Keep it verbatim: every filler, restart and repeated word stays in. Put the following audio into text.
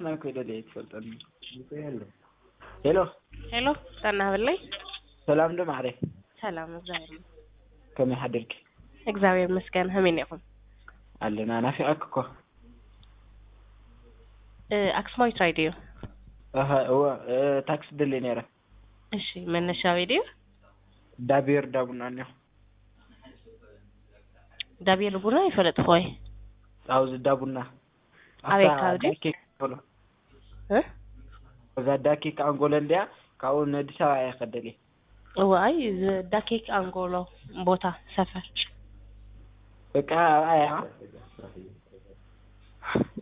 ما كده ليه تفضل هلو هلو استنى بالله سلام دم عليك سلام ازيك كم يحضرك እግዚአብሔር ይመስገን همين يكون علنا انا في اكو አክስማዊት ራዲዮ اها هو ታክስ ድልኔራ እሺ መነሻ ቪዲዮ ዳቢር ዳቡና ነው ዳቢር ቡና ይፈለጥ ሆይ አውዝ ዳቡና አቤት ካውዲ እ ዘዳኪ ካንጎለንዲያ ካውን አዲስ አበባ ያከደለ ዋይ ዘዳኪክ አንጎሎ ቦታ ሰፈር በቃ አያ